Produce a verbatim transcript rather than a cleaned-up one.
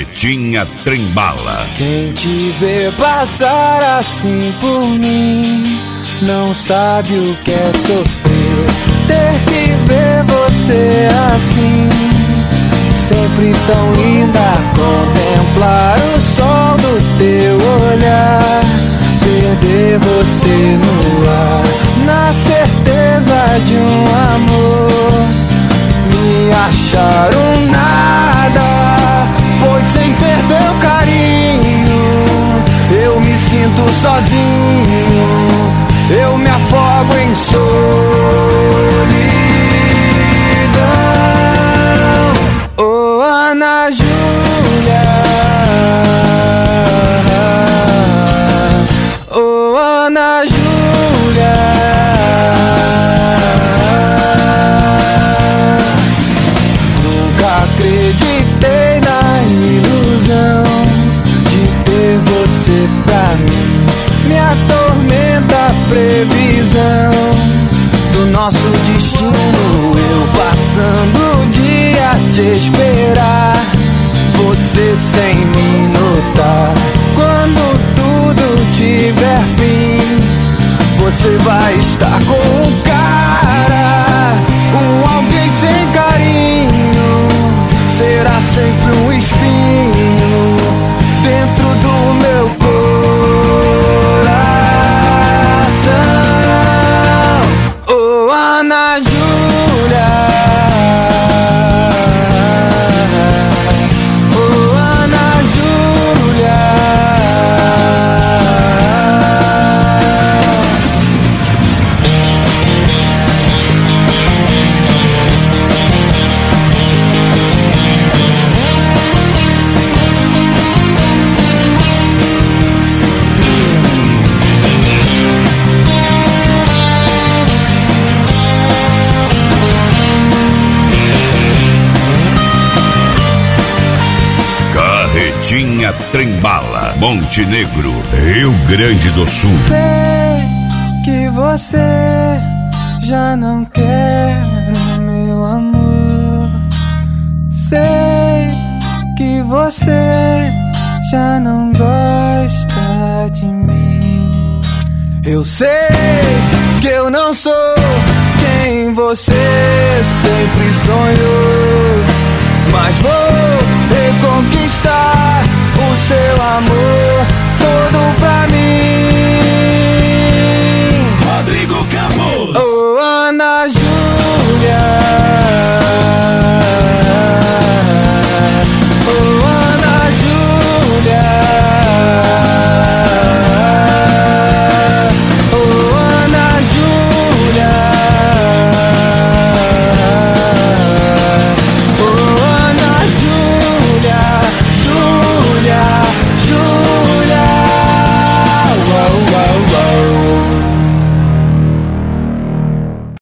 Carretinha Trembala. Quem te vê passar assim por mim não sabe o que é sofrer. Ter que ver você assim, sempre tão linda, contemplar o sol do teu olhar, perder você no ar, na certeza de um amor, me achar um nada, pois sem ter teu carinho eu me sinto sozinho, eu me afogo em solidão. Oh, Ana Júlia, oh, Ana Júlia, nunca acreditei na ilusão de ter você pra mim. Me atormenta a previsão do nosso destino, eu passando o dia a te esperar, você sem me notar. Quando tudo tiver fim, você vai estar com um cara, um alguém sem carinho, será sempre um espinho dentro do meu coração. Oh, Ana Júlia, oh, Ana Júlia, Carretinha Trembala, Montenegro, Rio Grande do Sul. sei que você já não quer meu amor, sei que você já não gosta de mim. Eu sei que eu não sou quem você sempre sonhou, mas vou reconquistar o seu amor todo pra mim. Rodrigo Campos.